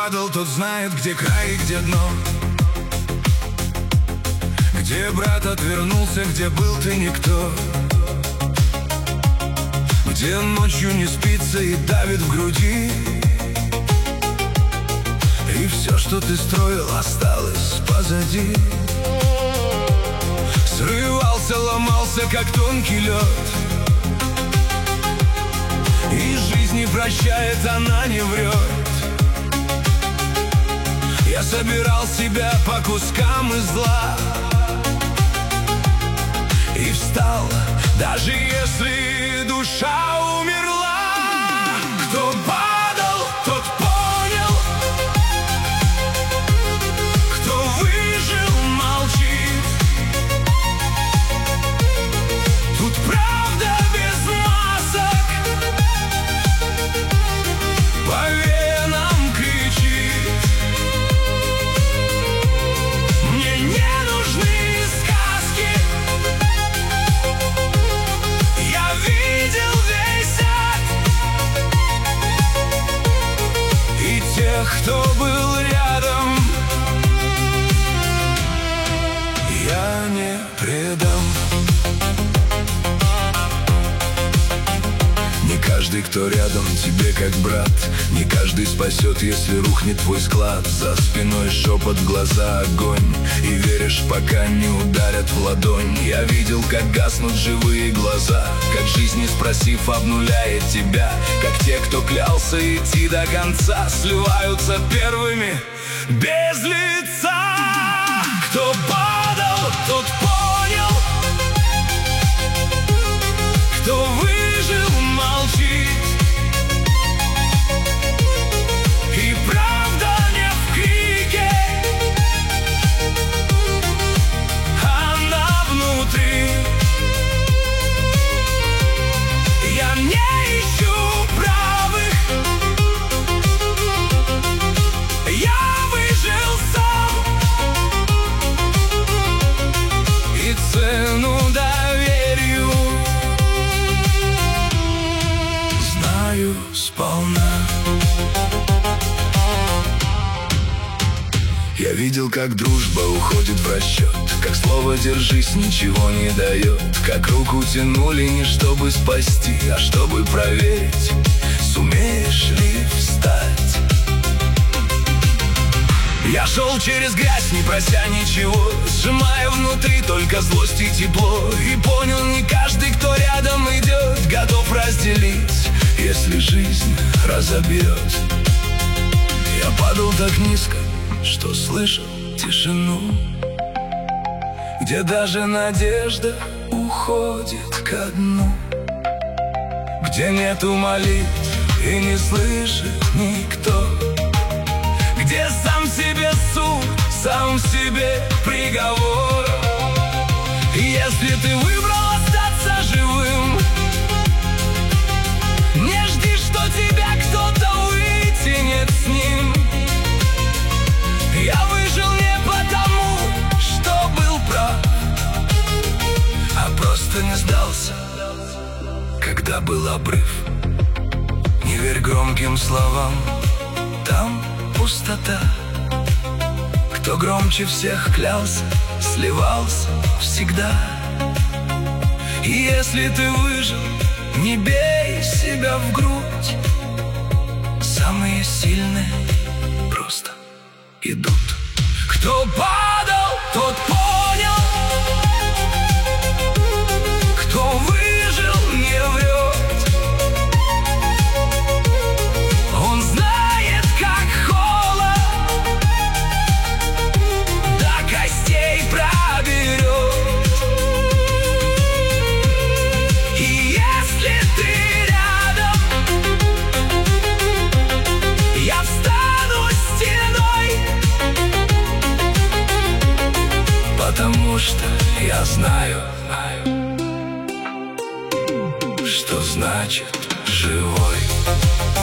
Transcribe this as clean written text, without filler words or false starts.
падал, тот знает, где край и где дно. Где брат отвернулся, где был ты никто. Где ночью не спится и давит в груди. И все, что ты строил, осталось позади. Срывался, ломался, как тонкий лед. И жизнь не прощает, она не врет. Я собирал себя по кускам из зла и встал, даже если душа умерла. Кто падал, тот понял. Кто выжил, молчит. Тут правда без масок по венам кричит. Мне не нужны сказки. Я видел весь ад и тех, кто был рядом, я не предам. Не каждый, кто рядом, тебе как брат. Не каждый спасет, если рухнет твой склад. За спиной шепот, глаза огонь. И веришь, пока не ударят в ладонь. Я видел, как гаснут живые глаза, как жизнь, не спросив, обнуляет тебя. Как те, кто клялся идти до конца, сливаются первыми без лица. Кто падал, тот понял. Кто выжил, молчит. И правда не в крике, она внутри. Я не ищу правых, я выжил сам. И цену доверию знаю сполна. Я видел, как дружба уходит в расчет, как слово «держись» ничего не дает, как руку тянули не чтобы спасти, а чтобы проверить, сумеешь ли встать. Я шел через грязь, не прося ничего, сжимая внутри только злость и тепло. И понял, не каждый, кто рядом идет, готов разделить, если жизнь разобьет. Я падал так низко, что слышал тишину, где даже надежда уходит ко дну, где нету молитв и не слышит никто, где сам себе суд, сам себе приговор. И если ты выбрал остаться живым, не жди, что тебя кто-то вытянет с ним. Я выжил не потому, что был прав, а просто не сдался, когда был обрыв. Не верь громким словам, там пустота. Кто громче всех клялся, сливался всегда. И если ты выжил, не бей себя в грудь. Самые сильные просто идут. Кто падал, тот понял. Кто выжил, не врет. Он знает, как холод до костей проберет. И если ты рядом, я встану стеной, потому что я знаю, что значит живой.